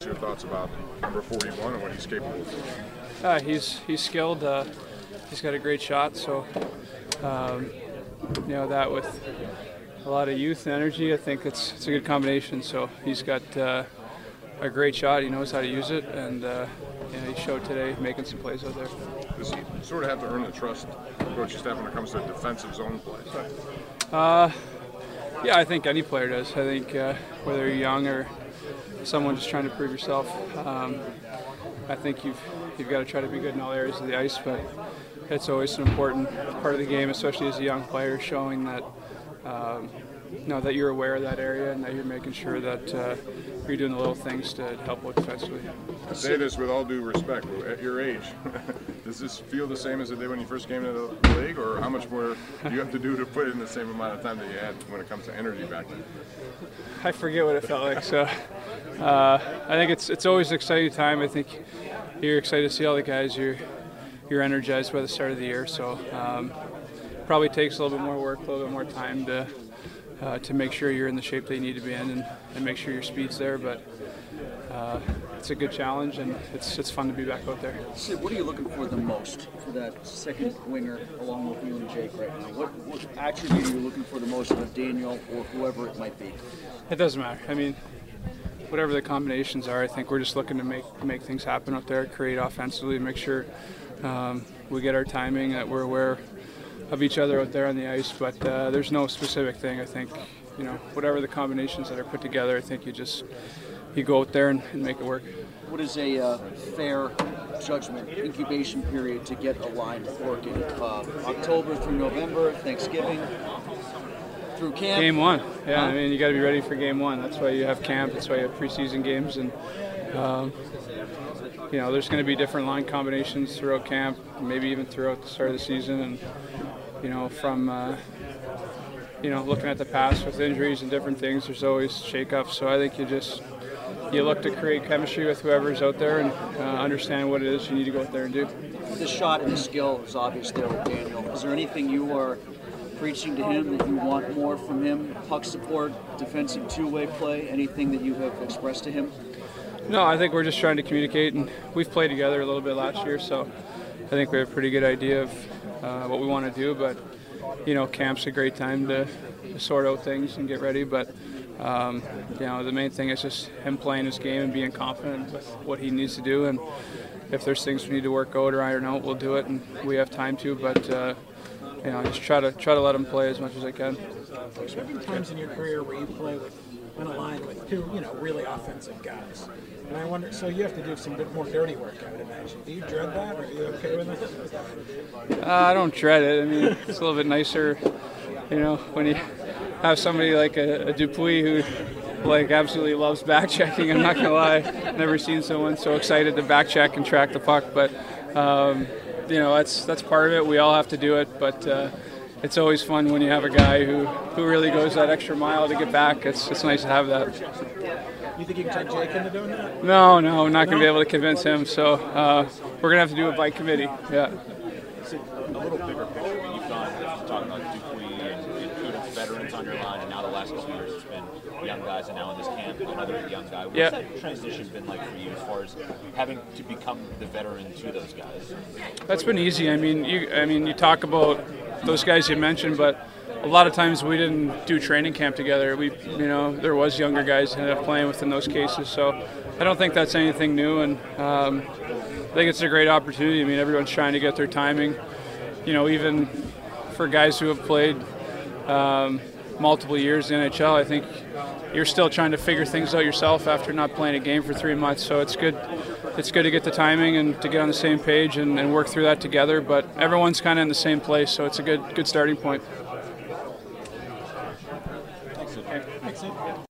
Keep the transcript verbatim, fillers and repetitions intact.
Your thoughts about number forty-one and what he's capable of doing? Uh, he's he's skilled. Uh, he's got a great shot. So, um, you know, that with a lot of youth and energy, I think it's it's a good combination. So he's got uh, a great shot. He knows how to use it, and uh, you know, he showed today making some plays out there. Does he sort of have to earn the trust of coaching staff when it comes to defensive zone play? Uh, yeah, I think any player does. I think uh, whether you're young or someone just trying to prove yourself. Um, I think you've you've got to try to be good in all areas of the ice, but it's always an important part of the game, especially as a young player, showing that um, you know that you're aware of that area and that you're making sure that uh, you're doing the little things to help out defensively. I say this with all due respect. At your age, does this feel the same as it did when you first came into the league, or how much more do you have to do to put in the same amount of time that you had when it comes to energy back then? I forget what it felt like. So uh, I think it's it's always an exciting time. I think you're excited to see all the guys. You're you're energized by the start of the year. So um, probably takes a little bit more work, a little bit more time to uh, to make sure you're in the shape that you need to be in, and, and make sure your speed's there. But uh, it's a good challenge, and it's it's fun to be back out there. Sid, what are you looking for the most for that second winger along with you and Jake right now? What, what attribute are you looking for the most of Daniel or whoever it might be? It doesn't matter. I mean, whatever the combinations are, I think we're just looking to make make things happen out there, create offensively, make sure um, we get our timing, that we're aware of each other out there on the ice. But uh, there's no specific thing. I think, you know, whatever the combinations that are put together, I think you just you go out there and, and make it work. What is a uh, fair judgment incubation period to get a line working? Uh, October through November, Thanksgiving. Through camp? Game one, yeah. Huh? I mean, you got to be ready for game one. That's why you have camp. That's why you have preseason games, and um, you know, there's going to be different line combinations throughout camp, maybe even throughout the start of the season. And you know, from uh, you know, looking at the past with injuries and different things, there's always shakeups. So I think you just you look to create chemistry with whoever's out there and uh, understand what it is you need to go out there and do. The shot and the skill is obvious there with Daniel. Is there anything you are preaching to him that you want more from him? Puck support, defensive two-way play, anything that you have expressed to him? No, I think we're just trying to communicate, and we've played together a little bit last year, so I think we have a pretty good idea of uh, what we want to do. But you know, camp's a great time to, to sort out things and get ready. But um, you know, the main thing is just him playing his game and being confident with what he needs to do. And if there's things we need to work out or iron out, we'll do it, and we have time to. But uh, you know, just try to try to let him play as much as I can. There's been times in your career where you play with on a line with two, you know, really offensive guys, and I wonder. So you have to do some bit more dirty work, I would imagine. Do you dread that, or are you okay with it? Uh, I don't dread it. I mean, it's a little bit nicer, you know, when you have somebody like a, a Dupuis who like absolutely loves back checking. I'm not gonna lie, never seen someone so excited to back check and track the puck, but. Um, You know, that's that's part of it. We all have to do it, but uh, it's always fun when you have a guy who, who really goes that extra mile to get back. It's it's nice to have that. You think you can turn Jake into doing that? No, no, I'm not going to be able to convince him. So uh, we're going to have to do it by committee. Yeah. So a little bigger picture, when you've gone talking about Dupuis and, and Kudos, veterans on your line, and now the last couple years it's been young guys, and now in this camp another young guy. What's yeah. that transition been like for you as far as having to become the veteran to those guys? That's been easy. I mean, you I mean you talk about those guys you mentioned, but a lot of times we didn't do training camp together. We, you know, there was younger guys that ended up playing within those cases. So I don't think that's anything new, and um, I think it's a great opportunity. I mean, everyone's trying to get their timing. You know, even for guys who have played um, multiple years in the N H L, I think you're still trying to figure things out yourself after not playing a game for three months. So it's good. It's good to get the timing and to get on the same page and, and work through that together. But everyone's kind of in the same place, so it's a good good starting point. Thanks, Sid.